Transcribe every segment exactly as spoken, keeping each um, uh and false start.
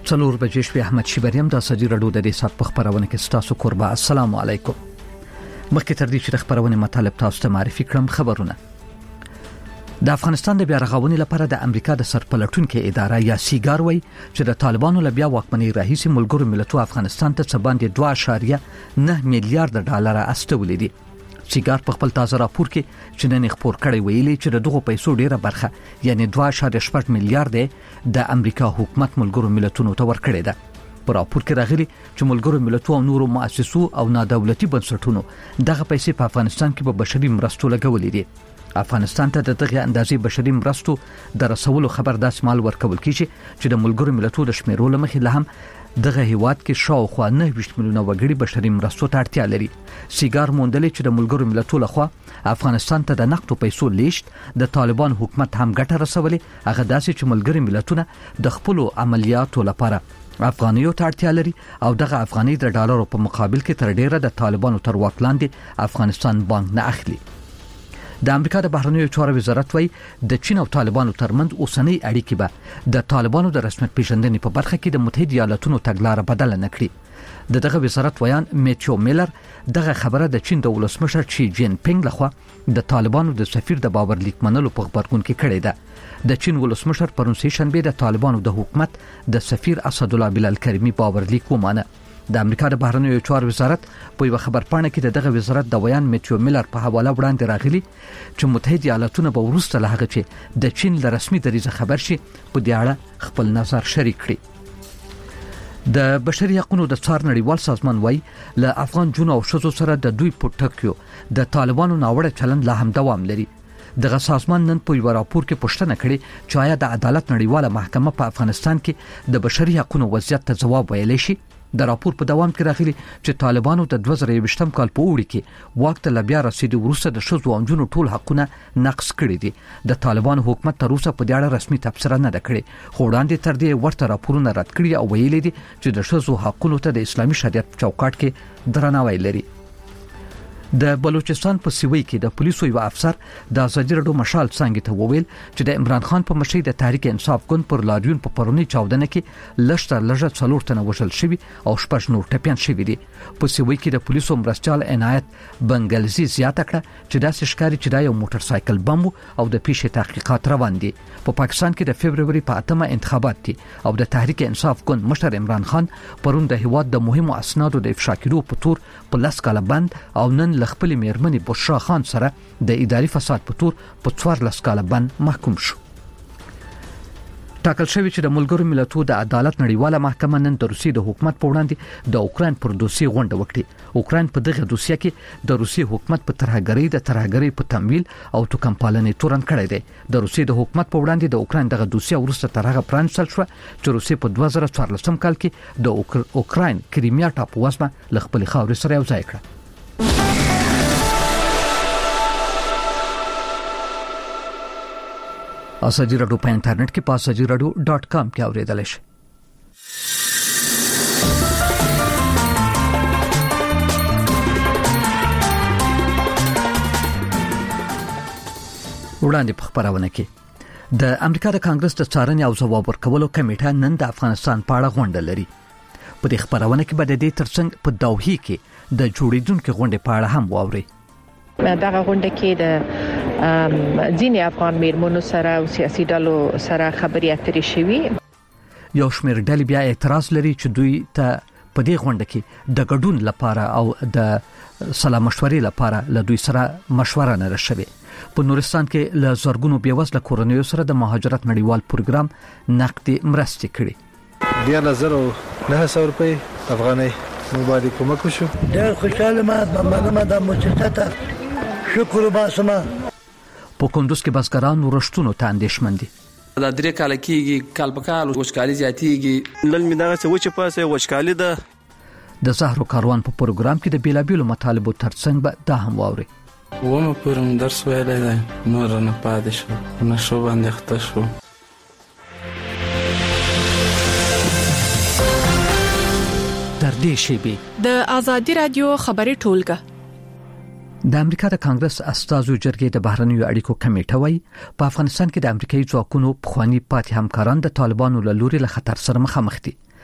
څلور بجې شپې احمد شیبریم د سجی رډو د دې سات په خبرونه کې ستاسو قربا. السلام علیکم. مخکې تر دې چې د خبرونه مطالب تاسو ته معرفي کړم، خبرونه د افغانستان د بیا رغونې لپاره د امریکا د سرپلټونکو اداره یا سیګار وای چې د طالبانو له بیا واکمنۍ راهیسې ملګرو ملتونو افغانستان ته څه باندې دوه اعشاریه نه میلیارډ ډالر استولې دي. سیګار په خپل تازه راپور کې چې نن خبر کړی ویلي چې دغه پیسو ډیره برخه یعنی دوه اعشاریه شپږ میلیارډ د امریکا حکومت ملګرو ملتونو ته ورکړی ده. په راپور کې راغلي چې ملګرو ملتونو او نورو مؤسسو او نادولتي بنسټونو دغه پیسې په افغانستان کې په بشري مرستو لګولې دي. افغانستان ته دغه اندازې بشري مرستو د رسولو خبر داس مال ورکول کیږي چې د ملګرو ملتونو د شمیرو لمخې له هم دغه هیواد کې شاوخوا نه ویشت میلیونه وګړي بشري مرستو ته اړتیا لري. سیګار موندلې چې د ملګرو ملتونو لخوا افغانستان ته د نقدو پیسو لیشت د طالبان حکومت هم ګټه رسولې، هغه داسې چې ملګرو ملتونه د خپل عملیاتو لپاره افغانیو ته اړتیا لري او دغه افغاني د ډالرو په مقابل کې تر ډیره د طالبانو تر واک لاندې افغانستان بانک نه اخلي. د امریکا د بهرنیو چارو وزارت وایي د چین او طالبانو ترمنځ اوسنۍ اړیکې به د طالبانو د رسمیت پیژندنې په برخه کې د متحده ایالاتونو تګلارې بدل نه کړي. د دغه وزارت ویان میتیو میلر دغه خبره د چین د ولسمشر شي جین پینګ لخوا د طالبانو د سفیر د باور لیک منلو په خبرګون کې کړی ده. د چین ولسمشر پرون سه شنبه د طالبانو د حکومت د سفیر اسد الله بلال کریمی باور لیک ومانه. د امریکا د بهرنیو چارو وزارت په یو خبرپاڼه کې دغه وزارت د ویان میتیو میلر په حواله وړاندې راغلي چې متحده ایالاتونه به وروسته له هغه چې د چین له رسمي دریځه خبر شي په دې اړه خپل نظر شریک کړي. د بشري حقوقو د څار نړیوال سازمان وایي له افغان جنو او شذو سره د دوی پټکیو د طالبانو ناوړه چلند لا هم دوام لري. دغه سازمان نن په یو راپور کې پوښتنه کړې چې آیا د عدالت نړیواله محکمه په افغانستان کې د بشري حقوقو وضعیت ته ځواب ویلی شي. د راپور په دوام کې راغلي چې طالبانو د دوه زره یوویشتم کال په وړي کې وخت لا بیا رسیدي وروسته د شذو او جنو ټول حقونه نقض کړي دي. د طالبانو حکومت تر اوسه په دې اړه رسمي تبصره نه ده کړې، خو وړاندې تر دې ورته راپورونه رد کړي او ویلي دي چې د شذو حقونو ته د اسلامي شریعت چوکاټ کې درناوی لري. د بلوچستان په سیوی کې د پولیسو یو افسر د ازادي رډو مشال څنګه ته وویل چې د عمران خان په مشرۍ د تحریک انصاف ګوند پر لاریون په پرونی چاودنه کې لشتر لږه څلور تنه وژل شوی او شپږ نور ټپيان شوی دي. په سیوی کې د پولیسو مرستيال عنایت بنگلزی زیاته کړه چې دا شکاري چې دا یو موټر سایکل بم او د پیښې تحقیقات روان دي. په پاکستان کې د فبرवरी په اتمه انتخابات دي او د تحریک انصاف ګوند مشر عمران خان پرون د هیواد د مهمو اسنادو د افشا کېدو په تور په لاس کاله بند او نن لخپل میرمنې بشرا خان سره د اداري فساد په تور په څوار لاس کاله بند محکوم شو. ټاکل شوی چې د ملګرو ملتونو د عدالت نړیواله محکمه نن د روسیې د حکومت په وړاندې د اوکرين پر دوسیه غونډه وکړي. اوکرين په دغه دوسیه کې د روسیې حکومت په ترهګرۍ د ترهګرۍ په تمویل او توکمپالنې تورن کړی دی. د روسیې د حکومت په وړاندې د اوکرين دغه دوسیه ورسته ترغه پرانسل شو چې روسیې په دوه زره څوارلسم کال کې د اوکرين کریمیا ټاپو وسمه ل خپل خاورې سره یو ځای کړ. اساجي رادیو په انټرنیټ کې پاساجي رادیو ډاٹ کام کې اوریدل شي. وړاندې په خبرونه کې د امریکا د کانګرس د څارنې او ځواب ورکولو کمیټه نن د افغانستان په اړه غونډه لري. په دې خبرونه کې به د دې ترڅنګ په دوحه کې د جوړیدونکو غونډې په اړه هم واوري. دغه غونډه کې د ځینې افغان میرمنو سره او سیاسي ډلو سره خبرې اترې شوې. یو شمېر ډلې بیا اعتراض لري چې دوی ته په دې غونډه کې د ګډون لپاره او د سلا مشورې لپاره له دوی سره مشوره نه راشي. په نورستان کې له زرګونو بیوزله کورنیو سره د مهاجرت نړیوال پروګرام نقدي مرستې کړې. بیا نظر او نه سو روپۍ افغاني مبارک کومک شو. ډېر خوشاله ما د مننه د مؤسسه شکر وباسم. په کندوز کې بسګران ورشتونو ته اندېښمن دي. دا درې کال کېږي کال په کال وشکالي زیاتېږي. نن مې دا څه وچه پاسه وشکالي ده. د زهرو کاروان په پروګرام کې د بیلابیلو مطالبو ترڅنګ به دا هم واوري. ومه پرم درس ویلای دی نور نه پاتې شو نه شو باندې خطه شو. در دې شیبه د ازادي رادیو خبري ټولګه د امریکا د کانګرس استازو جرګې د بهرنیو اړیکو کمیټه وایي په افغانستان کې د امریکایي ځواکونو پخوانی پاتې همکاران د طالبانو له لوري له خطر سره مخامخ دي.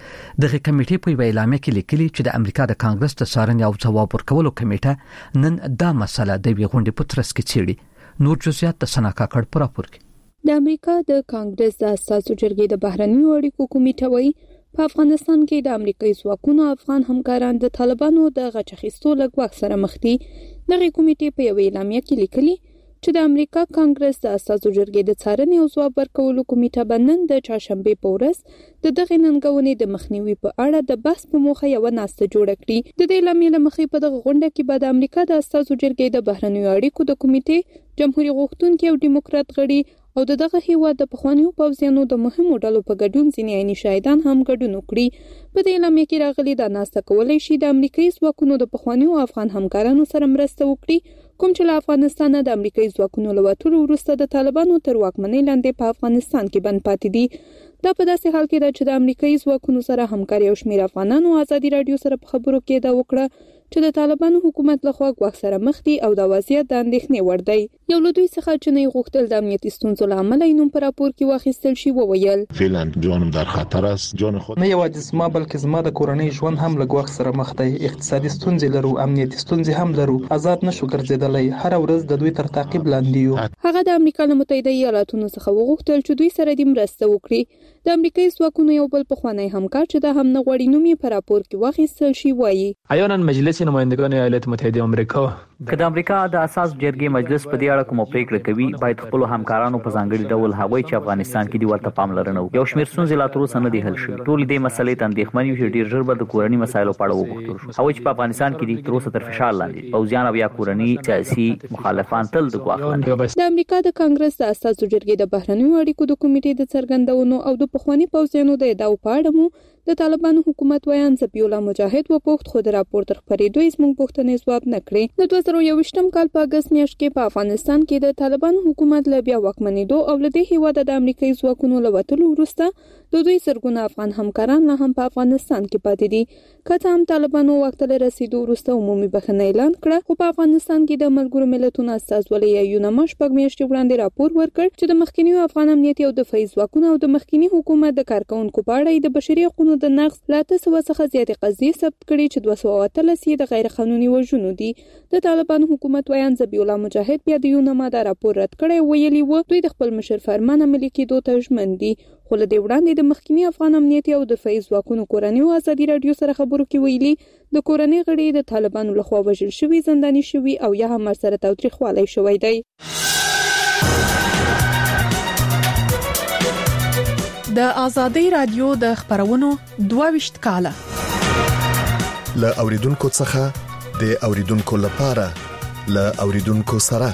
دغه کمیټې په اعلامیه کې لیکلي چې د امریکا د کانګرس د څارنې او ځواب ورکولو کمیټه نن دا مسله د وی غونډې په ترڅ کې څېړي. نور جزئیات د سنا کاکړ پر راپور کې. د امریکا د کانګرس د اساسو جرګې د بهرنیو اړیکو کمیټه وایي په افغانستان کې د امریکایي ځواکونو افغان همکاران د طالبانو د غچ اخیستو له ګواښ سره مخ دي. دغه کمیټې په یو اعلامیه کې لیکلي چې د امریکا کانګرس د اساسو جرګې د څارنې او ځواب ورکولو کمیټه بنن د چهارشنبه په ورځ د دغه ننګونې د مخنیوي په اړه د بحث په موخه یو ناسته جوړه کړې. د دې اعلامیې لمخې په دغه غونډه کې به د امریکا د اساسو جرګې د بهرنیو اړیکو د کمیټې جمهوریت غوښتونکي او دیموکرات غړي او دغه هیواد د پخوانیو پوځیانو د مهمو ډلو په ګډون ځینې عیني شاهدان هم ګډون وکړي. په دې اعلامیه کې راغلي دا ناسته کولای شي د امریکایي ځواکونو د پخوانیو افغان همکارانو سره مرسته وکړي کوم چې له افغانستان د امریکایي ځواکونو له وټولو وروسته د طالبانو تر واکمنۍ لاندې په افغانستان کې بند پاتې دي. دا په داسې حال کې ده چې د امریکایي ځواکونو سره همکاري او شمېر افغانانو ازادي رادیو سره په خبرو کې دا وکړه چې د طالبانو حکومت لخوا ګواښ سره مخ دي او د وضعیت د اندېښنې وړ دی. یو له دوی څخه چې نه غوښتل د امنیتي ستونزو له امله یې نوم په راپور کې واخیستل شي وویل فعلا جانم در خطر است. جان خود نه یوازې زما بلکې زما د کورنۍ ژوند هم له ګواښ سره مخ دی. اقتصادي ستونزې لرو، امنیتي ستونزې هم لرو. آزاد نشو ګرځېدلی. هر ورځ د دوی تر تعقیب لاندې یو. هغه د امریکا له متحده ایالاتونو څخه وغوښتل چې دوی سره دې مرسته وکړي. د امریکایي ځواکونو یو بل پخوانی همکار چې د هم نه غوړي نوم یې په راپور کې واخیستل شي وایي ایانا مجلس نمائندگان ایالات متحده آمریکا که د امریکا د اساس جرګې مجلس په دې اړه کوم پریکړه کوي باید خپل همکارانو په ځانګړي ډول هغوی چې افغانستان کې دی ورته پاملرنه وکړي. یو شمېر ستونزې لا تر اوسه نه دي حل شوي. ټول دې مسلې ته اندېښمن یو چې ډېر ژر به د کورني مسایلو په اړه وغوښتل شي. هغوی چې په افغانستان کې دي تر اوسه تر فشار لاندې پوځیان او یا کورني سیاسي مخالفان تل د ګواښ لاندې. د امریکا د کانګرس د اساسو جرګې د بهرنیو اړیکو د کمیټې د څرګندونو او د پخواني پوځیانو د ادعاو په اړه مو د طالبانو حکومت ویان ذبیح الله مجاهد وپوښت خو د راپور تر خپرېدو یې زموږ پوښتنې ځواب نه کړې. د دوه زره یوویشتم کال په اګست میاشت کې په افغانستان کې د طالبانو حکومت له بیا واکمنېدو او له دې هېواده د امریکایي ځواکونو له وتلو وروسته د دوی زرګونه افغان همکاران لا هم په افغانستان کې پاتې دي. که څه هم طالبانو واک ته له رسېدو وروسته عمومي بخښنه اعلان کړه خو په افغانستان کې د ملګرو ملتونو استازولۍ یونما شپږ میاشتې وړاندې راپور ورکړ چې د مخکینیو افغان امنیتي او دفاعي ځواکونو او د مخکینی حکومت د کارکونکو په اړه د بشري حقوقو د نقض له اته سوه څخه زیاتې قضیې ثبت کړي چې دوه سوه اتلس یې د غیر قانوني وژنو دي. د طالبانو حکومت ویان ذبیح الله مجاهد بیا د یونما دا راپور رد کړی ویلي و دوی د خپل مشر فرمان عملي کېدو ته ژمن دي. خو له دې وړاندې د مخکینی افغان امنیتي او دفاعي ځواکونو کورنۍ او ازادي رادیو سره خبرو کې ویلي د کورنۍ غړي د طالبانو لخوا وژل شوي، زنداني شوي او یا هم ورسره تاوتریخوالی شوی دی. د ازادي رادیو د خبرونو دوه ویشت کاله له اوریدونکو څخه د اوریدونکو لپاره له اوریدونکو سره.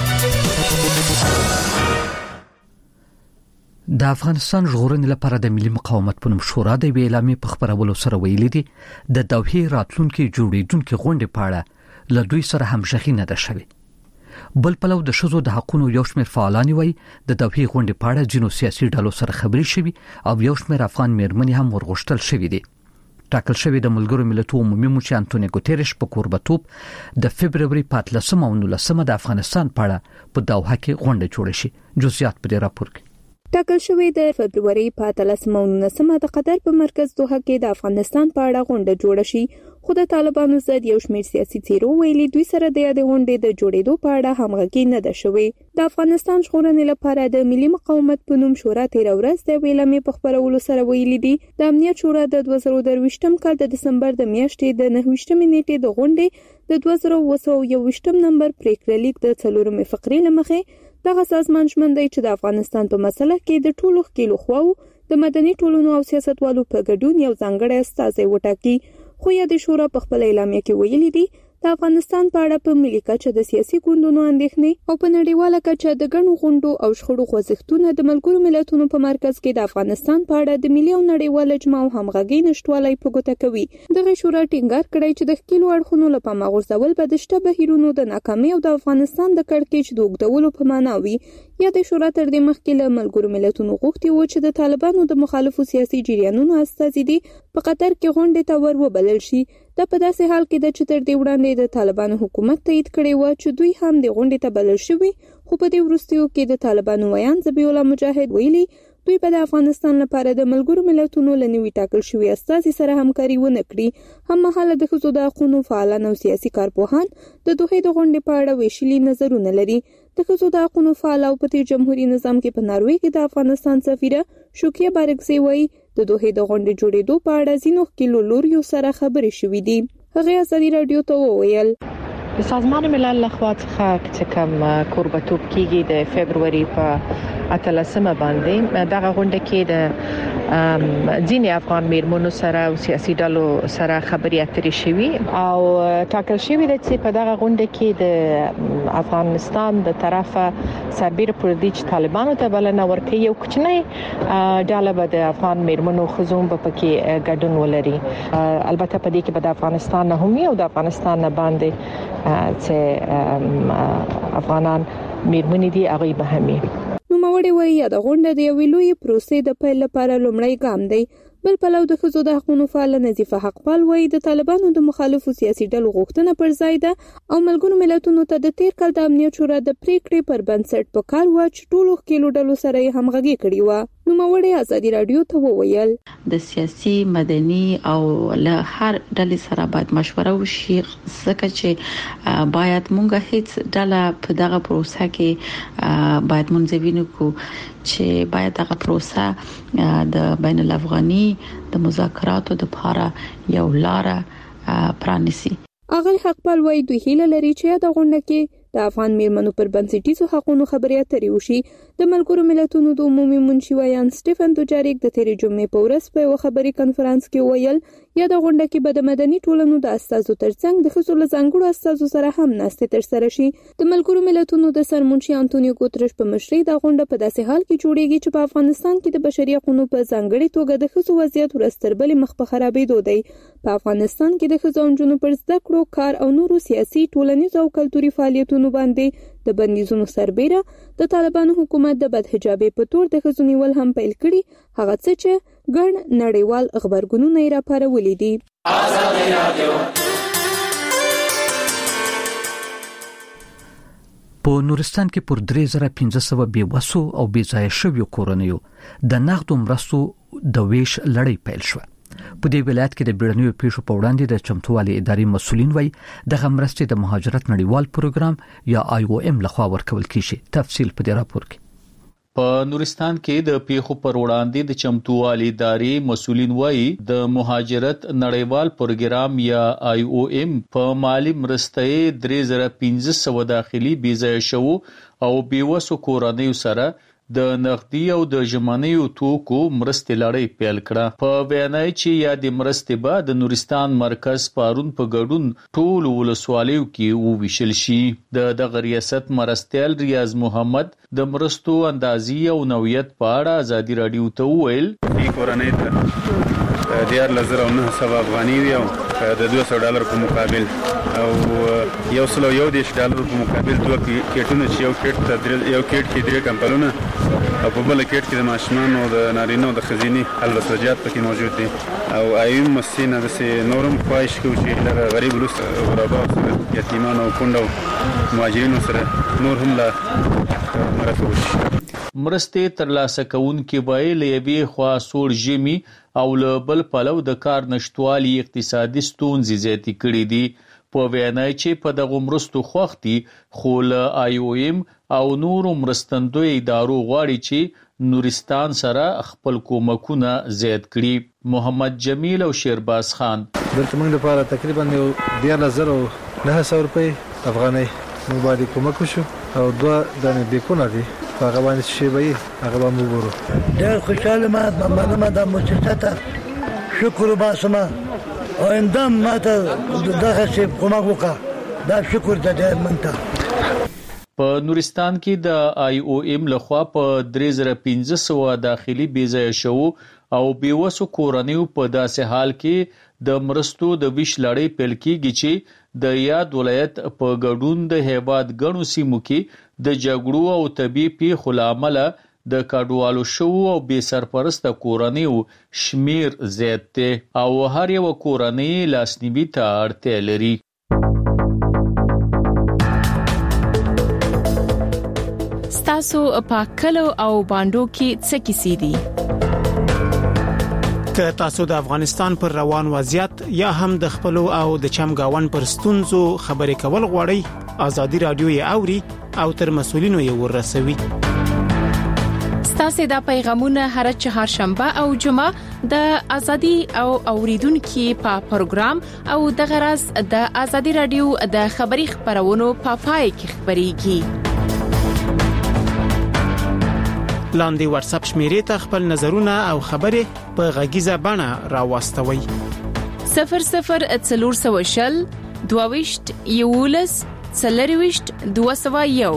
د افغانستان ژغورنې لپاره د ملي مقاومت په نوم شورا د اعلامیې په خبرولو سره ویلي دي د دوحې راتلونکي جوړېدونکو غونډې په اړه له دوی سره همغږي نه ده شوې. بل پلو د شذو د حقوقو یو شمېر فعالان وایي د دوحې غونډې په اړه ځینو سیاسي ډلو سره خبرې شوي او یو شمېر افغان میرمنې هم ورغښتل شوي دي. ټاکل شوی د ملګرو ملتونو عمومي مشر انټونیو ګوتریش په کوربتوب د فبرवरी په اتلسمه او نولسمه د افغانستان په اړه په دوحه کې غونډه جوړه شي. جزئیات په دې راپور کې ټاکل شوی د فبرवरी په اتلسمه او نولسمه د قطر په مرکز دوحه کې د افغانستان په اړه غونډه جوړه شي. خو د طالبانو ضد یو شمېر سیاسي څیرو ویلي دوی سره د یادې غونډې د جوړېدو په اړه همغږي نه ده شوې. د افغانستان ژغورنې لپاره د ملي مقاومت په نوم شورا تېره ورځ د اعلامیې په خپرولو سره ویلي دي د امنیت شورا د دوه زره درویشتم کال د دسمبر د میاشتې د نهه ویشتمې نیټې د غونډې د دوه زره اوه سوه یوویشتم نمبر پریکړه لیک د څلورمې فقرې له مخې دغه سازمان ژمن دی چې د افغانستان په مسله کې د ټولو ښکېلو خواو د مدني ټولنو او سیاستوالو په ګډون یو ځانګړی استازی وټاکي. خو یادې شورا په خپل اعلامیه کې ویلي دي د افغانستان په اړه په ملي کچه د سیاسي ګوندونو اندېښنې او په نړیواله کچه د ګڼو غونډو او شخړو خوځښتونه د ملګرو ملتونو په مرکز کې د افغانستان په اړه د ملي او نړیوال اجماع او همغږۍ نشټوالی په ګوته کوي. دغه شورا ټینګار کړی چې د ښکېلو اړخونو له پامه غورځول به د شته بهیرونو د ناکامۍ او د افغانستان د کړکېچ د اوږدولو په معنا وي. یا د شورا تر دې مخکې له ملګرو ملتونو غوښتي و چې د طالبانو د مخالفو سیاسي جریانونو استازي دي په قطر کې غونډې ته ور وبلل شي. دا په داسې حال کې ده چې تر دې وړاندې د طالبانو حکومت تایید کړی و چې دوی هم د غونډې ته بلل شوي. خو په دې وروستیو کې د طالبانو ویان ذبیح الله مجاهد ویلي دوی په د افغانستان لپاره د ملګرو ملتونو له نوي ټاکل شوي استازي سره همکاري ونه کړي. هم مهاله د ښځو د حقونو فعالان او سیاسي کارپوهان د دوحې د غونډې په اړه ویشلي نظرونه لري. د ښځو د حقونو فعال او په تیر جمهوریت نظام کې په ناروې کې د افغانستان سفیره شوکیه بارکزی وایي د دوحې د غونډې جوړېدو په اړه ځینو ښکېلو لوریو سره خبرې شوې دي. هغه ازادي راډیو ته وویل د سازمان ملل لخوا څخه چې کوم کوربتوب کیږي د فبرवरी په اتلسمه باندې دغه غونډه کې د ځینې افغان میرمنو سره او سیاسي ډلو سره خبرې اترې شوي او ټاکل شوی دی چې په دغه غونډه کې د افغانستان د طرفه سربېره پر دې چې طالبانو ته بلنه ورکړي یو کوچنی ډله به د افغان میرمنو خزوم په پکې ګډون ولري. البته په دې کې به د افغانستان نه هم او د افغانستان نه باندې چې افغانان میرمنې دي هغه به همي. نو موري وایي د غونډې د یوې لوی پروسې د پیل لپاره لومړی ګام دی. بل پلو د ښځو د حقوقو فعال نظیفه حقپال وایي د طالبانو د مخالفو سیاسي ډلو غوښتنه پر ځای ده او ملګرو ملتونو ته د تیر کال د امنیت شورا د پریکړې پر بنسټ په کار و چې ټولو ښکېلو ډلو سره یې همغږي کړې و. نو موري ازادي راډیو ته وویل د سیاسي مدني او له هر ډلې سره باید مشوره وشي ځکه چې باید مونږ هیڅ ډله په دغه پروسه کې باید منځوینه کو چې باید دغه پروسه د بین الافغاني د مذاکراتو د لپاره یو لار پرانیسي. اغل حقپال وایي دوی هیله لري چې د غونډه کې د افغان میرمنو پر بنسټیزو حقوقو خبرې اترې وشي. د ملګرو ملتونو د عمومي منشي ویان سټيفن دوجاریک د تیرې جمعې په ورځ په یو خبري کانفرنس کې ویل یا د غونډه کې به د مدني ټولنو د استازو ترڅنګ د ښځو له ځانګړو استازو سره هم ناستې ترسره شي. د ملګرو ملتونو د سرمنشي انټونیو ګوترش په مشرۍ د غونډه په داسې حال کې جوړیږي چې په افغانستان کې د بشري حقوقو په ځانګړي توګه د ښځو وضعیت ورستربلې مخ په خرابېدو دی. په افغانستان کې د ښځو او نجونو پر زده کړو کار او نورو سیاسي ټولنیز او کلتوري فعالیتونو باندې د بندیزونو سربېره د طالبانو حکومت د بدحجابۍ په تور د ښځو نیول هم پیل کړي، هغه څه چې ګڼ نړیوال خبرګونونه یې راپارولي دي. په نورستان کې پر درې زره پنځه سوه بېوسو او بېځایه شویو کورنیو د نغدو مرستو د ویش لړۍ پیل شوه. په دې ولایت کې د بیړنیو پیښو په وړاندې د چمتووالي ادارې مسؤلین وایي دغه مرستې د مهاجرت نړیوال پروګرام یا آی او ایم لخوا ورکول کیږي. تفصیل په دې راپور کې. په نورستان کې د پیښو پر وړاندې د چمتووالي ادارې مسؤلین وایي د مهاجرت نړیوال پروګرام یا آی او ایم په مالی مرستې درې زره پنځه سوه داخلي بېځایه شوو او بېوسو کورنیو سره د نقدي او د ژمنیو توکو مرستې لړۍ پیل کړه. په بیانای چې یا د مرستې به د نورستان مرکز پارون په ګډون ټول ولسوالیو کې وویشل شي. د دغه ریاست مرستیال ریاض محمد د مرستو اندازې او نوعیت په اړه ازادي راډیو ته وویل ای کورنۍ ته دیار لزر او نه سبا افغاني وي او د دوه سوه ډالر په مقابل او یو سل یو دیش ډالر په مقابل دوه کیټونه چې یو کیټ ته یو کیټ کې درې کمپلونه او په بل کیټ کې د ماشومان او د نارینه او د خزینی الوسجات پکې موجود دي او ایم مسینه د سي نورم خواهش کوي چې لږ غریب لوس غربا او یتیمان او کونډو مهاجرینو سره نور هم لا مرسته وشي. مرستې ترلاسه کوونکې به له یوې خوا سوړ ژمي او له بل پلو د کار نشټوالي اقتصادي ستونزې زیاتې کړې دي. په وینای چې په دغه مرستو خوختي خو له آی او ایم او نورو مرستندوی ادارو غواړي چې نورستان سره خپل کومکونه زیات کړي. محمد جمیل او شیرباز خان دلته موږ لپاره تقریبا یو دیارلس زره نه سوه روپۍ افغانۍ موږ باندې کومک وشو او دوه دانې بیکونه دي هغه باندې شی به هغه به موږ ورو ډېر خوشاله ما د مننه د مؤسسه شکر وباسم او اندام ماته دغه شی کومک وکړه دا شکر دې منته. په نورستان کې د آی او ایم لخوا په درې زره پنځه سوه داخلي بېځایه شوو او بېوسو کورنیو په داسې حال کې د مرستو د ویش لړۍ پیل کیږي چې د یاد ولایت په ګډون د هیواد ګڼو سیمو کې د جګړو او طبي پیښو له امله د کډوالو شو او بې سرپرسته کورنیو شمیر زیات دی او هر یو کورنۍ لاسنیوي ته اړتیا لري. ستاسو په کلو او باندو کې څه کیسې دي؟ که تاسو د افغانستان پر روان وضعیت یا هم د خپل او د چمګاون پر ستونزو خبرې کول غواړئ، ازادي رادیو یې اوري او تر مسولینو یې ورسوي. ستاسو د پیغامونه هر چهارشنبه او جمعه د ازادي او اوریدونکو په پروګرام او د غرض د ازادي رادیو د خبري خبرونو په پای کې خبريږي. لاندې واتس اپ شمیرې ته خپل نظرونه او خبرې په غږیزه بڼه راوستوي. صفر صفر څلور سوه شل دوهويشت یولس څلرويشت دوه سوه یو.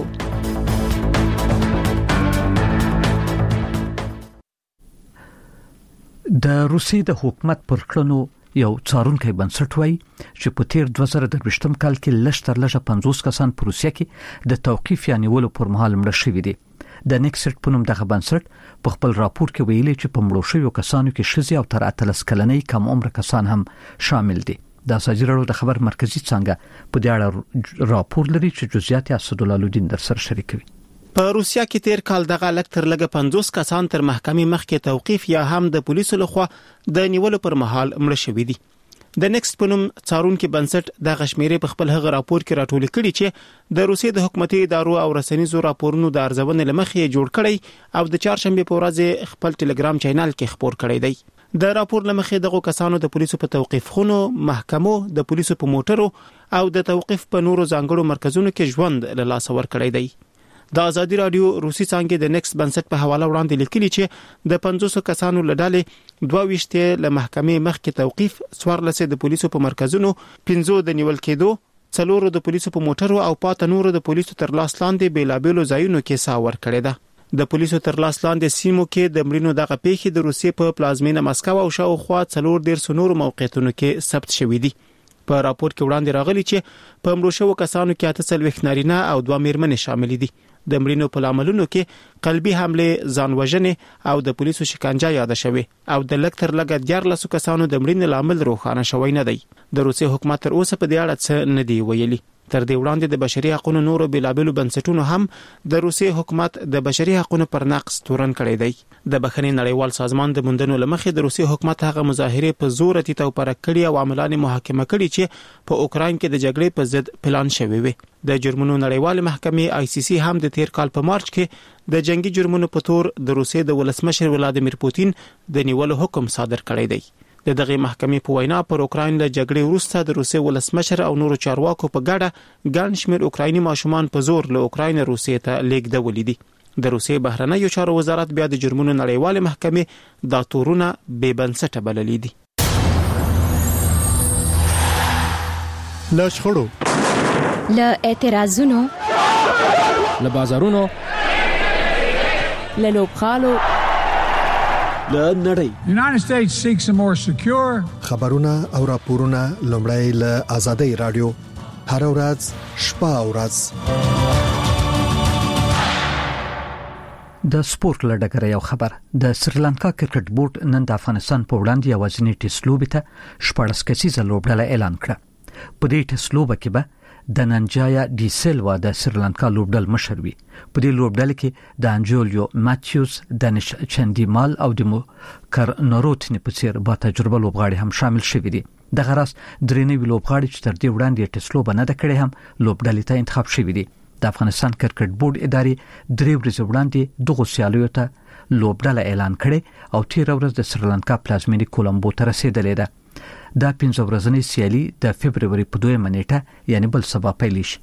د روسیې د حکومت پر کړنو یو څارونکي بنسټ وایي چې په تیر دوه زره دوه کال کې لږ تر لږه پنځوس کسان په روسیې کې د توقيف یا نیولو پر مهال مړ شوي دي. د نیکسټ په نوم دغه بنسټ په خپل راپور کې ویلي چې په مړو شویو کسانو کې ښځې او تر اتلس کلنې کم عمر کسان هم شامل دي. د ازادي رادیو د خبر مرکزی څنګه په دې اړه راپور لري چې جزئیات اسدالله در سره شریکوي. په روسیا کې تیر کال دغه لک تر لګه پنځوس کسان تر محکمې مخکې توقيف یا هم د پولیسو لخوا د نیولو پر مهال مړ شوي دي. د نیکسټ په نوم څارونکي بنسټ د غشمیرې په خپل هغه راپور کې راټول کړي چې د روسیې د حکومتي ادارو او رسنیزو راپورونو د ارزونې لمخې جوړ کړي او د چهارشنبه په ورځ خپل ټلګرام چینل کې خبر کړي دی. د راپور لمخې دغه کسانو د پولیسو په توقيف خونو، محکمو، د پولیسو په موټرو او د توقيف په نورو ځانګړو مرکزونو کې ژوند له لاس ور کړی دی. د ازادي رادیو روسي څنګه د نیکسټ بنسټ په حواله وړاندې لیکلي چې د پنځوس کسانو لړلې دوه ویشت له محکمې مخکې توقيف، څوارلس د پولیسو په مرکزونو، پنځه د نیول کېدو، څلور د پولیسو په موټرو او پاته نور د پولیسو تر لاس لاندې بیلابېلو ځایونو کې ساور کړی ده. د پولیسو تر لاس لاندې سیمو کې د مړینو دغه پیښې د روسیې په پلازمینه مسکو او شاوخوا څلور ډیر سنور موقعیتونو کې ثبت شوې دي. په راپور کې وړاندې راغلي چې په مړو شوو کسانو کې اته څلوېښت نارینه او دوه میرمنې شامل دي. د مړینو په لاملونو کې قلبي حمله، ځان وژنې او د پولیسو شکنجه یاد شوه او د لک تر لګ دیارلس کسانو د مړینې لامل روښانه شوی نه دی. د روسي حکومت تر اوسه په دې اړه څه نه دی ویلي. تر دې وړاندې د بشري حقوقو نورو بلابلو بنسټونو هم د روسي حکومت د بشري حقوقو پر نقض تورن کړی دی. د بخښنې نړیوال سازمان د موندنو لمخې د روسي حکومت هغه مظاهره په زور اتي تو پر کړی او عملان محاکمه کړي چې په اوکراین کې د جګړې په ضد پلان شوی وي. د جرمونو نړیوال محکمې آی سی سی هم د تیر کال په مارچ کې د جنگي جرمونو په تور د روسي د ولسمشر ولادیمیر پوتین د نیولو حکم صادر کړی دی. د دغه محکمې په وینا پر اوکراین له جګړې وروسته د روسي ولسمشر او نورو چارواکو په ګډه ګڼ شمېر اوکرایني ماشومان په زور له اوکراین روسیې ته لیږدول دي. د روسي بهرنیو چارو وزارت بیا د جرمونو نړیوال محکمې دا تورونه بې بنسټه بللي دي. له شخړو، له اعتراضونو، له بازارونو، له لوبغالو، له نړۍ United States seeks a more secure خبرونه او راپورونه لومړی له ازادي رادیو هر ورځ شپه او ورځ. د سپورت لړګره یو خبر. د سریلانکا کرکټ بورډ نن د افغانستان په وړاندې یوازینی ټیسټ لوبې ته شپږ کسیزه لوبډله اعلان کړه. په دې ټیسټ لوبه کې به د ننجایا ډي سیلوا د سریلانکا لوبډل مشر وي. په دې لوبډل کې د انجولیو ماتیوس، دانش چندیمال او د کرنوروتنی په څیر با تجربه لوبغاړي هم شامل شوي دي. د غرض درې نوي لوبغاړي چې تر دې وړاندې ټیسټ لوبه نه ده کړې هم لوبډلې ته انتخاب شوي دي. د افغانستان کرکټ بورډ ادارې درې ورځې وړاندې دغه سیالیو ته لوبډله اعلان کړي او تیر ورځ د سریلانکا پلازمینې کولمبو ته رسیدلې ده. دا پنځه ورځنۍ سیالي د فبرवरी په دویمه نیټه یعنی بل سبا پیل شي.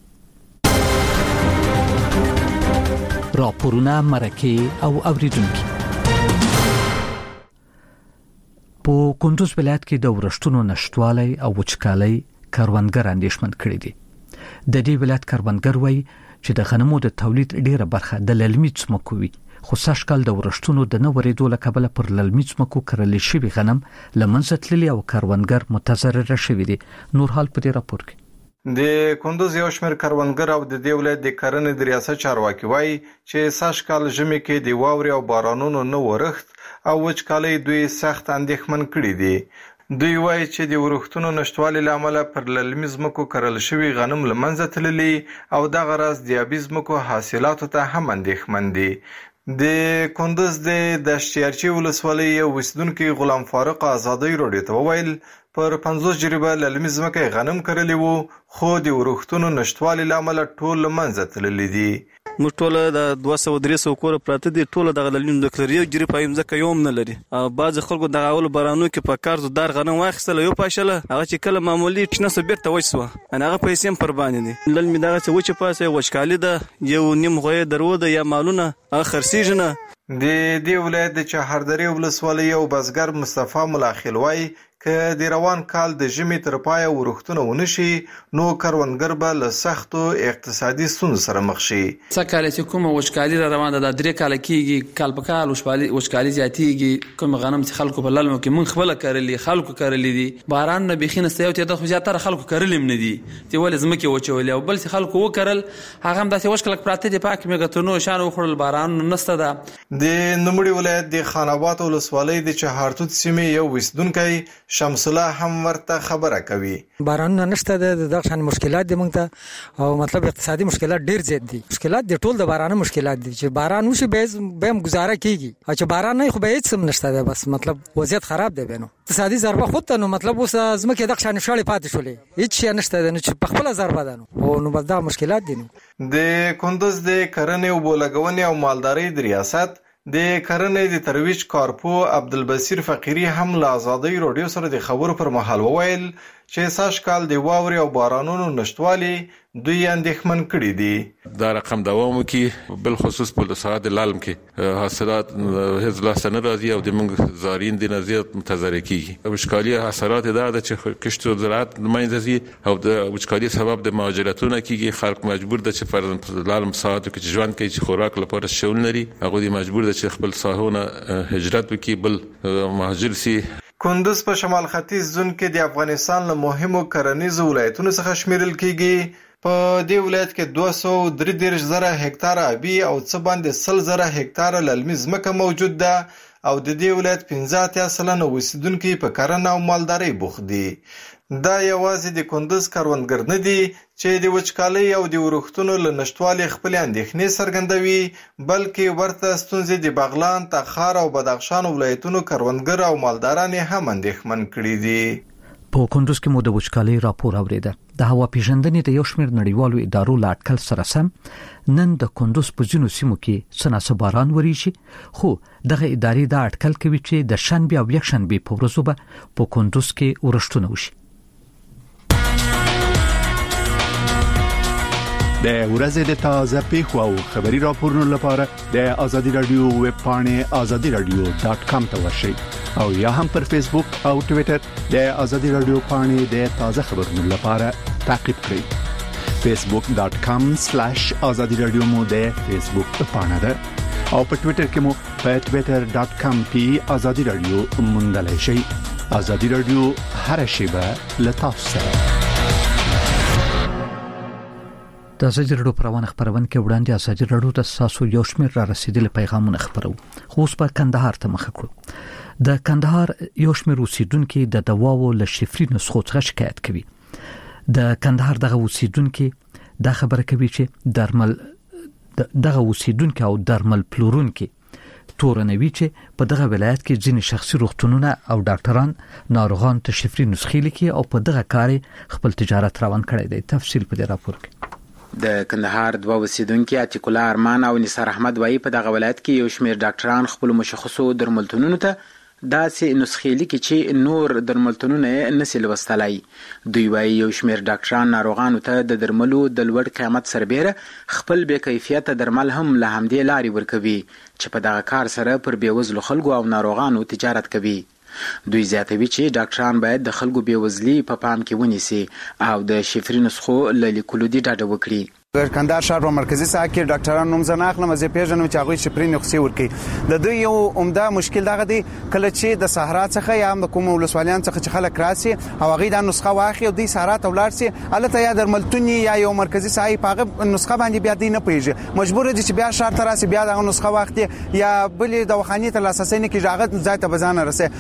راپورونه، مرکه او اوریدونکو. په کندوز ولایت کې د ورښتونو نشټوالي او وچکالي کاروانګر اندېښمن کړي دي. د دې ولایت کاروانګر وایي چې د غنمو د تولید ډیره برخه د للمي ځمکو وي، خو سږکال د ورښتونو د نه ورېدو له کبله پر للمي ځمکو کرل شوي غنم له منځه تللي او کاروانګر متضرر شوي دي. نور حال په دې راپور کې. د کندوز یو شمېر کاروانګر او د دې ولایت د کرنې د ریاست چارواکي وایي چې سږکال ژمي کې د واورې او بارانونو نه ورښت او وچکالۍ دوی سخت اندېښمن کړي دي. دوی وایي چې د ورښتونو نشټوالي لامل پر للمي ځمکو کرل شوي غنم له منځه تللي او دغه راز د آبي ځمکو حاصلاتو ته هم اندېښمن دي. د کندز د دشتیارچي ولسوالۍ یو اوسیدونکي غلام فاروق ازادۍ راډیو ته وویل پر پنځوس جریبه للمي ځمکه غنم کرلی وو، خو د ورښتونو نشټوالي لامل ټول له منځه تللي دي. موږ ټول د دوه سوه درې سوه کوره پراته دي، ټول دغه للمي ځمکه لري، یو جریب هم ځمکه یو هم نه لري. بعضې خلکو دغه اولو بارانو کې په کار زودار غنم واخیستله، یو پاشله هغه چې کله معمولي شنه سوه بېرته وچ سوه، هغه پیسې هم پر باندې دي. للمي دغسې وچې پاسې وچکالي ده، یو نیم غویې درو ده یا مالونه هغه خرڅېږي نه. د دې ولایت د چهاردرې ولسوالۍ یو بزګر مصطفی ملاخیل وایي که د روان کال د ژمي تر پایه ورښتونه ونه شي نو کروندګر به له سختو اقتصادي ستونزو سره مخ شي. څه کال چې کومه وچکالي را روانه ده، درې کاله کېږي، کال په کال وچکالي زیاتېږي. کوم غنم چې خلکو په للمو کې موږ خپله کرلي، خلکو کرلي دي، باران نه بیخي نسته، یو تعداد خو زیاتره خلکو کرلي هم نه دي، چې ولې ځمکې وچولې، او بل چې خلکو وکرل هغه هم داسې وچ کلک پراته دي، پاک مېږتونو شان وخوړل، باران نسته ده. د نوموړي ولایت د خان آباد ولسوالۍ د چهارتوت سیمې یو اوسیدونکی شمس الله هم ورته خبره کوي. بارانونه نشته ده، دغه شان مشکلات دي موږ ته، او مطلب اقتصادي مشکلات ډیر زیات دي. مشکلات دي ټول د بارانه مشکلات دي، چې باران وشي به هم گزاره کیږي، او چې باران نه خو به هیڅ هم نشته ده، بس مطلب وضعیت خراب دی. بینو اقتصادي ضربه خود ته نو مطلب اوس ځمکې دغه شان شاړې پاتې شولې، هیڅ شی نشته ده، نو چې په خپله ضربه ده، نو نو بس دغه مشکلات دي. نو د کندز د کرنې اوبو لګونې او مالدارۍ د ریاست د کرنې د ترویج کارپو عبدالبصیر فقیری هم له ازادۍ راډیو سره د خبرو پر مهال وویل چې سږ کال د واورې او بارانونو نشتوالي دوی اندېښمن کړي دي. دا رقم دوام وکړي، بالخصوص په ولسوالۍ د لالم کې حاصلات هیڅ لاسته نه راځي او د موږ زارین دي نه زیات متضرر کېږي. وچکالي حاصلات دا ده چې کښت او زراعت له منځه ځي، او د وچکالي سبب د مهاجرتونه کېږي. خلک مجبور ده چې فرضاً لالم ساحاتو کې چې ژوند کوي، چې خوراک لپاره شول لري، هغوی مجبور ده چې خپل ساحونه هجرت وکړي، بل مهاجر سي. کندز په شمال ختیځ زون کې د افغانستان له مهمو کرنیزو ولایتونو څخه شمیرل کېږي. په دې ولایت کې دوه سوه درې دېرش زره هکتاره آبي او څه باندې سل زره هکتاره للمي ځمکه موجود ده، او د دې ولایت پنځه اتیا سلنه اوسیدونکي په کرنه او مالدارۍ بوخت دي. دا یوازې د کندز کروندګر نه دي چې د وچکالۍ او د ورښتونو له نشتوالي خپلې اندېښنې څرګندوي، بلکې ورته ستونزې د بغلان، تخار او بدخشان ولایتونو کروندګر او مالداران هم اندېښمن کړي دي. په کندز کې مو د وچکالۍ راپور اوریده. د هوا پیژندنې د یو شمېر نړیوالو ادارو له اټکل سره سم نن د کندز په ځینو سیمو کې څه ناڅه باران وریږي، خو دغه ادارې دا اټکل کوي چې د شنبې او یکشنبې په ورځو به په کندز کې ورښتونه وشي. د ورځې د تازه پیښو او خبري راپورونو لپاره د آزادي رادیو ویب پاڼې آزادي رادیو ډاټ کام ته ورشئ، او یا هم پر فیسبوک او ټوئیټر د آزادي رادیو پاڼې د تازه خبرونو لپاره تعقیب کړئ. فیسبوک ډاټ کام سلیش آزادي رادیو مو د فیسبوک پاڼه ده، او په ټوئیټر کې مو په ټوئیټر ډاټ کام پی آزادي رادیو موندلای شئ. آزادي رادیو هر شیبه له تاسو سره. د ازادي رادیو پروانه خبرونه کې وړاندې ازادي رادیو د ساسو یو شمېر را رسیدلي پیغامونه خبرو، خو اوس په کندهار ته مخ کړو. د کندهار یو شمېر اوسیدونکو د دواو له شفري نسخو څخه شکایت کوي. د کندهار دغه اوسیدونکو دا خبره کوي چې درمل دغه اوسیدونکو او درمل پلورونکو تورنوي چې په دغه ولایت کې ځینې شخصي روغتونونه او ډاکټران ناروغان ته شفري نسخې لیکي او په دغه کار خپل تجارت روان کړی دی. تفصیل په دې راپور کې. د کندهار دوه اوسیدونکو عتیق الله ارمان او نثار احمد وایي په دغه ولایت کې یو شمېر ډاکټران خپل مشخصو درملتونونو ته داسې نسخې لیکي چې نور درملتونونه یې نسي لوستلای. دوی وایي یو شمېر ډاکټران ناروغانو ته د درملو د لوړ قیمت سربیره خپل بې کیفیته درمل هم له همدې لارې ورکوي چې په دغه کار سره پر بېوزلو خلکو او ناروغانو تجارت کوي. دوی زیاتوي چې ډاکټران باید د خلکو بېوزلي په پام کې ونیسي او د شفري نسخو له لیکلو دې ډډه وکړي. کندهار ښار په مرکزي ساحه کې ډاکټران نوم زه نه اخلم، زه پیژنم چې هغوی شفري نسخې ورکوي. د دوی یو عمده مشکل دغه دی کله چې د صحرا څخه یا هم د کومو ولسوالیانو څخه چې خلک راسي او هغوی دا نسخه واخلي او دوی صحرا ته ولاړ سي، هلته یا درملتون یا یو مرکزي ساحه په هغه نسخه باندې بیا دوی نه پوهېږي، مجبور دي چې بیا ښار ته راسي، بیا دغه نسخه واخلي یا بلې دواخانې ته لاسرسی نه کېږي، هغه ځای ته به ځان رسوي.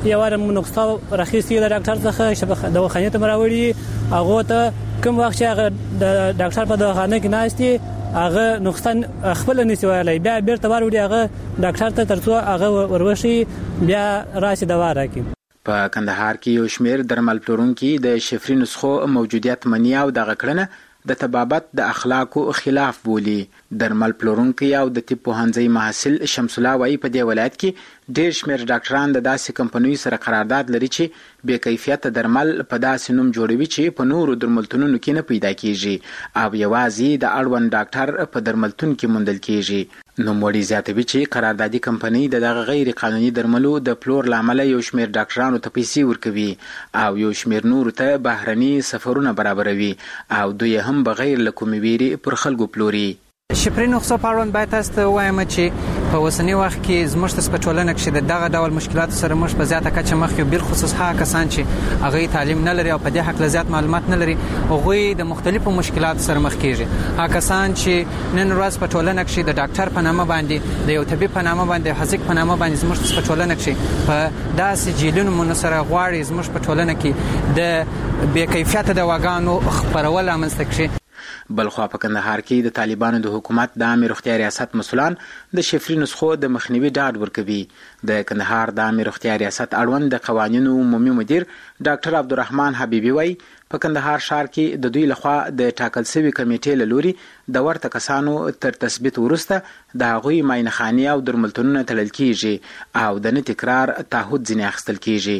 یو واره نسخه راخیستې د ډاکټر څخه دواخانه ته راوړي هغه ته کوم وخت چې هغه د ډاکټر په دواخانه کې ناشتي هغه نقصان خپل نسی ویلای بیا بیرته وروړي هغه ډاکټر ته ترڅو هغه وروشي بیا راشي دوا راکړي. په کندهار کې یو شمېر درمل پلورونکي د شفري نسخو موجودیت مني او دغه کړنه د طبابت د اخلاقو خلاف بولي. درمل پلورونکي او د طب پوهنځي محصل شمس الله وايي په دې ولایت کې ډېر شمېر ډاکټران د داسې کمپنیو سره قرارداد لري چې بې کیفیت درمل په داسې نوم جوړوي چې په نورو درملتونونو کې نه پیدا کیږي او یوازې د اړوند ډاکټر په درملتون کې موندل کیږي. نوموړي زیاتوي چې قراردادي کمپنۍ د دغه غیر قانوني درملو د پلور لامل یو شمېر ډاکټرانو ته پیسې ورکوي او یو شمېر نورو ته بهرني سفرونه برابروي او دوی هم بغیر له کومې ویرې پر خلکو پلوري. شفري نسخو په اړوند باید تاسو ته وایم چې په اوسنی وخت کې زموږ د سپټولنه کې دغه ډول مشکلات سره موږ په زیاته کچه مخ یو بل خصوص ها کسان چې هغه تعلیم نه لري او په دې حق له زیات معلومات نه لري هغه د مختلفو مشکلاتو سره مخ کیږي. ها کسان چې نن ورځ په ټولنه کې د ډاکټر په نامه باندې د یو طبيب په نامه باندې حزق په نامه باندې زموږ د سپټولنه کې په داسې جیلونو مون سره غواړي زموږ په ټولنه کې د بې کیفیت دواګانو خبرول امنځته کړي. بلخوا په کندهار کې د طالبانو د حکومت د عامه روغتیا ریاست مسولان د شفري نسخو د مخنیوي ډاډ ورکوي. د کندهار د عامه روغتیا ریاست اړوند د قوانینو عمومي مدیر ډاکټر عبدالرحمن حبیبي وايي په کندهار ښار کې د دوی لخوا د ټاکل شوی کمیټې له لوري د ورته کسانو تر تثبیت وروسته د هغوی معاینخانې او درملتونونه تړل کیږي او د نه تکرار تعهد ځینې اخیستل کیږي.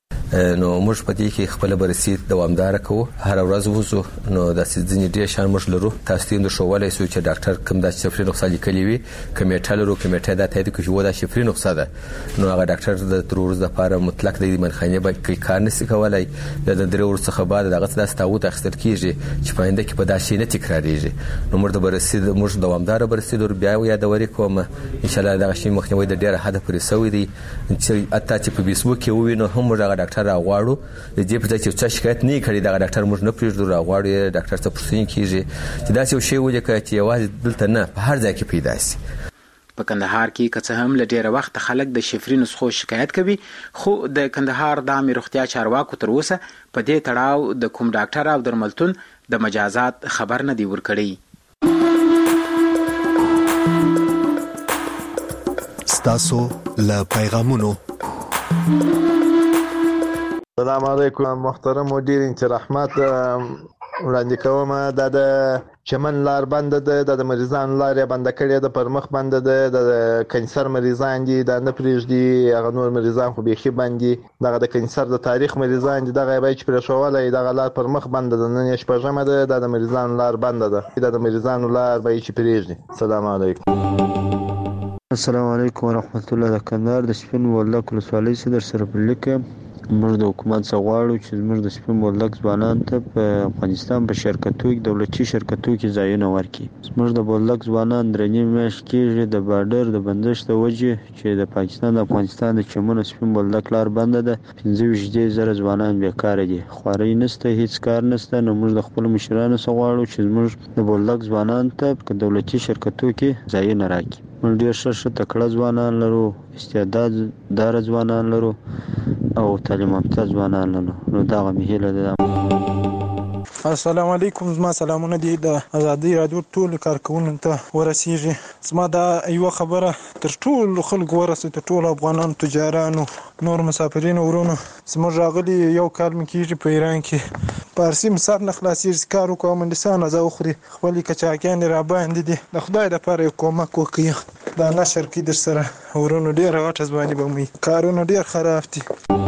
نو موږ په دې کې خپل بررسي دوامدار کوو هر ورځ وځو نو د سيزني ډیر شان موږ لرو تاسو ته شوولای سو چې ډاکټر کوم د شفري نسخه لیکلي وي کمیټه لرو کمیټه د تایید کوي چې و د شفري نسخه ده نو هغه ډاکټر د ترورز لپاره مطلق د منخانه باندې کار نشي کولای د درې ورځې څخه بعد دغه د تعهد اخیستل کیږي چې په انده کې په داسې نه تکراریږي. نو موږ د بررسي موږ دوامدار بررسي در بیا یا د وری کوم ان شاء الله دغه شی مخنیوي د ډیره حد پرې سوی دی چې اته چې په فیسبوک کې ووینو هم هغه ډاکټر راغواړو د دې په ځای چې څه شکایت نه کړي دا ډاکټر موږ نه پریږدو راغواړو ډاکټر ته پرسین کیږي چې دا څه شی وایي چې یوازې دلته نه په هر ځای کې پیدا شي. په کندهار کې که څه هم له ډیره وخت خلک د شفري نسخو شکایت کوي خو د کندهار د عامه روغتیا چارواکو تر اوسه په دې تړاو د کوم ډاکټر او درملتون د مجازات خبر نه دی ورکړی. ستاسو له پیغامونو السلام علیکم محترم مدیر انت رحمت وړاندې کوم دا د چمن لار بند ده د مریضان لار بند کړي د پرمخ بند ده د کانسر مریضان دي د نه پریږدي هغه نور مریضان خو بيخي باندې دغه د کانسر د تاریخ مریضان دي دغه به چې پر شوولای دغه لار پرمخ بند ده نن شپږمه ده د مریضان لار بند ده د مریضان لار به چې پریږدي. السلام علیکم. السلام علیکم ورحمت الله. د کندهار د سپین ولک ولسوالۍ صدر سره په لیکه موږ د حکومت څخه غواړو چې موږ د سپین بولدک ځوانانو ته په افغانستان په شرکتو کې دولتي شرکتو کې ځایونه ورکړي. موږ د بولدک ځوانان درې نیم میاشت کېږي د بارډر د بندش د وجې چې د پاکستان د افغانستان د چمن سپین بولدک لار بند ده پنځه ویشت زره ځوانان بیکاره دي خواري نشته هیڅ کار نشته. نو موږ د خپل مشرانو څخه غواړو چې موږ د بولدک ځوانانو ته په دولتي شرکتو کې ځایونه راکړي. موږ ډېر ښه ښه تکړه ځوانان لرو استعداد دار ځوانان لرو او تعلیم یافته ځوانان لرو نو دا غو هیله ده. السلام علیکم. زما سلامونه دي د ازادي رادیو ټول کارکونکو ته ورسیږي. زما دا یو خبره تر ټول خلکو ورسې ته ټول افغانان تجارانو نور مسافرین ورونو زموږ راغلي یو کال مکیږي په ایران کې پارسی مسار نه خلاصیږي کار وکړو مندسان ازو خوري خپل کچاکان را باندې دي د خدای د پاره کومک وکړي دا نشر کې در سره ورونو ډیر واټ ځواني بمي کارونه ډیر خراب دي.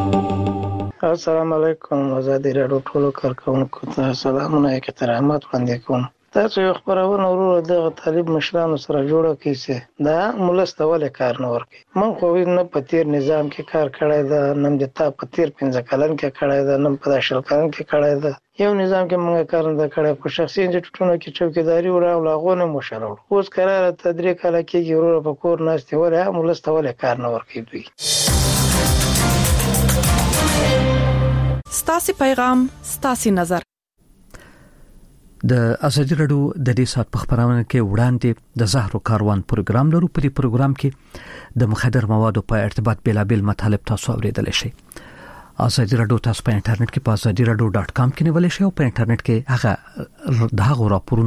السلام علیکم. آزادی رادیو ټولو کارکونکو ته سلامونه احترامات وړاندې کوم. تاسو یو خبرونه ورور د طالب مشرانو سره جوړه کیسه دا ملستول کار نه ورکي. من خو نه په تیر نظام کې کار کړی دا نن د تا په تیر پنځه کلن کې کړی دا نن په شل کلن کې کړی دا یو نظام کې موږ کار نه کړی په شخصي انجټونو کې چوکیداری ور او لاغونه مشرول اوس قرار تدریک کله کې ورور په کور ناشته ولا ملستول کار نه ورکي دوی. ستاسي پیغام ستاسي نظر. د ازادي رادیو د دې سات په خبرونه کې وړاندې د زهرو کاروان پروګرام لرو. په دې پروګرام کې د مخدر موادو په ارتباط بلابل مطالب تاسو اوریدل شئ. ازادي رادیو تاسو په انټرنیټ کې په ازادي رادیو ډاټ کام کې نیول شئ او په انټرنیټ کې هغه د هغه راپورونه